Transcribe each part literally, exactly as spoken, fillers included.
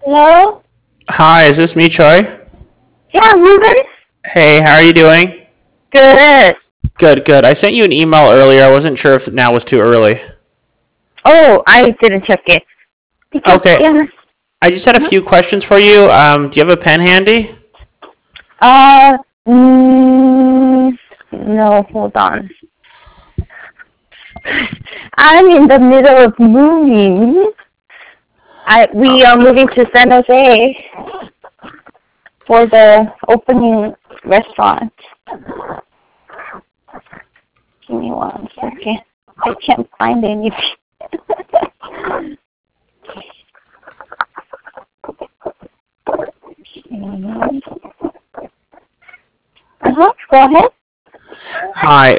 Hello? Hi, is this me, Choi? Yeah, Ruben? Hey, how are you doing? Good. Good, good. I sent you an email earlier. I wasn't sure if now was too early. Oh, I didn't check it. Because, Okay, yeah. I just had a few questions for you. Um, do you have a pen handy? Uh, mm, no, hold on. I'm in the middle of moving. I we are moving to San Jose for the opening restaurant. Give me one second. I can't find anything. Uh-huh, go ahead. Hi.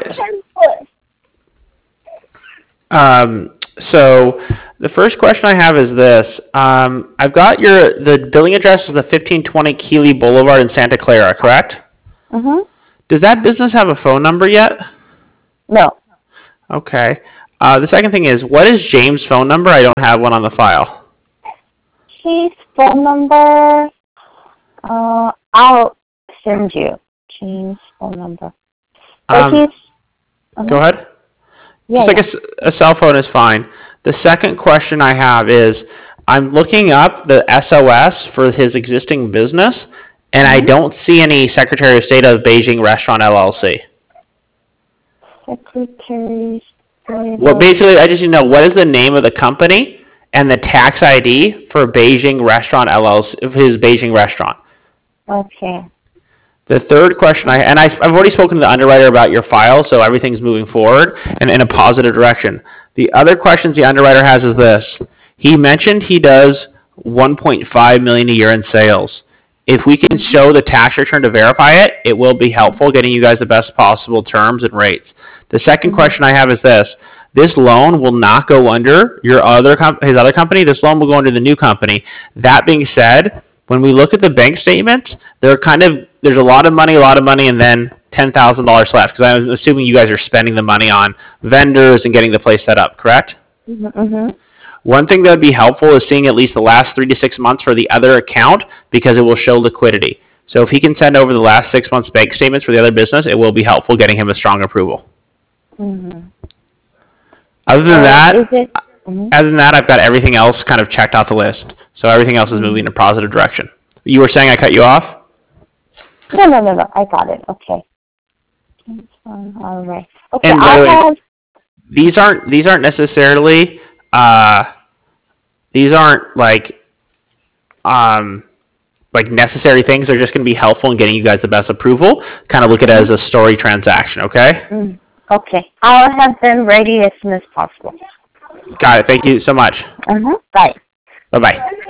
Um, so the first question I have is this. Um, I've got your, the billing address is the fifteen twenty Keeley Boulevard in Santa Clara, correct? Uh-huh. Does that business have a phone number yet? No. Okay. Uh, the second thing is, what is James' phone number? I don't have one on the file. His phone number, uh, I'll send you James' phone number. But Um, he's, uh-huh. Go ahead. Yeah, Just like yeah. a, s- a cell phone is fine. The second question I have is, I'm looking up the S O S for his existing business, and I Mm-hmm. don't see any Secretary of State of Beijing Restaurant L L C. Secretary State Well, of, basically, I just need to know what is the name of the company and the tax I D for Beijing Restaurant L L C, of his Beijing restaurant. okay. The third question I, and I, I've already spoken to the underwriter about your file, so everything's moving forward and in a positive direction. The other questions the underwriter has is this. He mentioned he does one point five million dollars a year in sales. If we can show the tax return to verify it, it will be helpful getting you guys the best possible terms and rates. The second Mm-hmm. question I have is this. This loan will not go under your other com- his other company. This loan will go under the new company. That being said, when we look at the bank statements, they're kind of there's a lot of money, a lot of money, and then ten thousand dollars left. Because I'm assuming you guys are spending the money on vendors and getting the place set up, correct? Mm-hmm. One thing that would be helpful is seeing at least the last three to six months for the other account because it will show liquidity. So if he can send over the last six months bank statements for the other business, it will be helpful getting him a strong approval. Mm-hmm. Other than So, that, is it, mm-hmm. other than that, I've got everything else kind of checked off the list. So everything else is moving in a positive direction. You were saying I cut you off? No, no, no, no, I got it, okay. All right. Okay, And by I the way, have, these aren't these aren't necessarily uh, these aren't like um, like necessary things. They're just going to be helpful in getting you guys the best approval. Kind of look at it as a story transaction. Okay. mm, okay, I'll have them ready as soon as possible. Got it. Thank you so much. Uh-huh, bye. Bye bye.